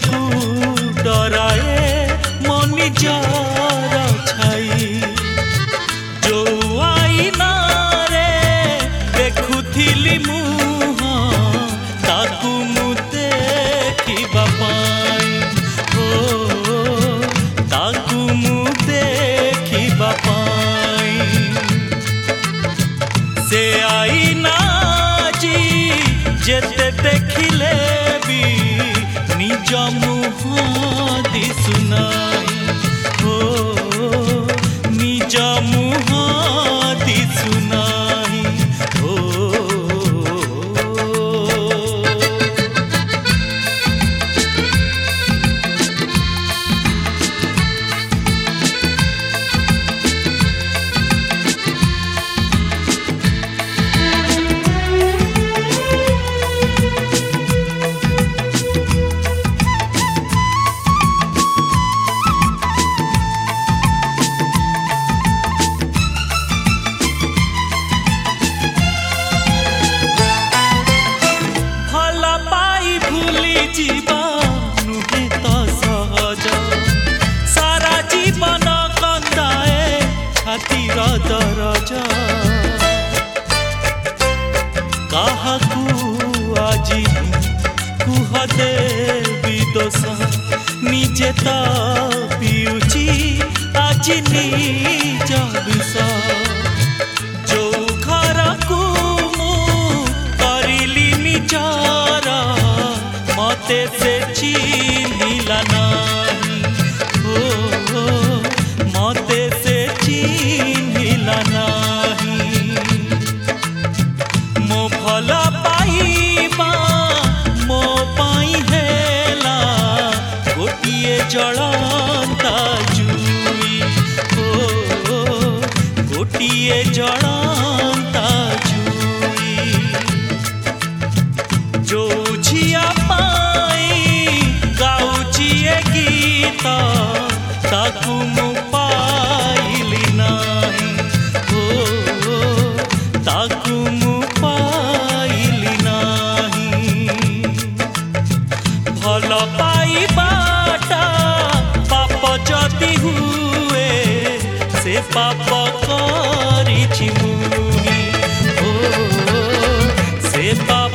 को डराए मो निजर छाई जो आईना रे देखुथिली मुह ताकू मु देखिबा पाई हो ताकू मु देखिबा पाई से आईना जी जेते देखिले भी निज मुह दिसुनाई हो निज मुह दिसुनाई हो। जीवा नुहे तो सहज सारा जीवन कंदाए छातीर दरज काहाकू आजी कुह देवी दोष निजे तो पिउची आजी निज विष जो घर को मु करिली निजर मते से चिन्हिला नाही हो मते से चिन्हिला नाही मो भल पाइबा मो पाई हेला गोटिए जलंता जुई हो गोटिए जलंता जुई जो झिया ताकू मु पाइली नाही हो ताकू मु पाइली नाही भल पाइबाटा पाप जदि हुए से पाप करिछि मुहि हो से पाप